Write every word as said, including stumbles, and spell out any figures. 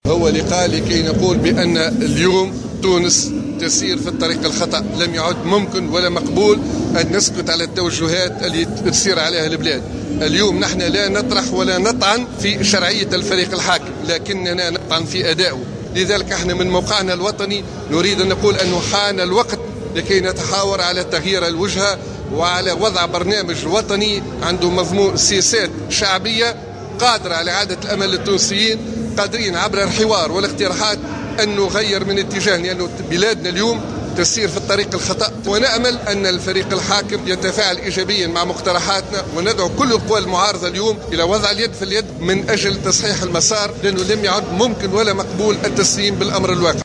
هو لقاء لكي نقول بأن اليوم تونس تسير في الطريق الخطأ. لم يعد ممكن ولا مقبول أن نسكت على التوجهات اللي تسير عليها البلاد. اليوم نحن لا نطرح ولا نطعن في شرعية الفريق الحاكم، لكننا نطعن في أدائه. لذلك احنا من موقعنا الوطني نريد أن نقول أنه حان الوقت لكي نتحاور على تغيير الوجهة وعلى وضع برنامج وطني عنده مضمون سياسات شعبية قادرة على إعادة الأمل للتونسيين، قادرين عبر الحوار والاقتراحات أن نغير من اتجاه، لأن بلادنا اليوم تسير في الطريق الخطأ. ونأمل أن الفريق الحاكم يتفاعل إيجابيا مع مقترحاتنا، وندعو كل القوى المعارضة اليوم إلى وضع اليد في اليد من أجل تصحيح المسار، لأنه لم يعد ممكن ولا مقبول التسليم بالأمر الواقع.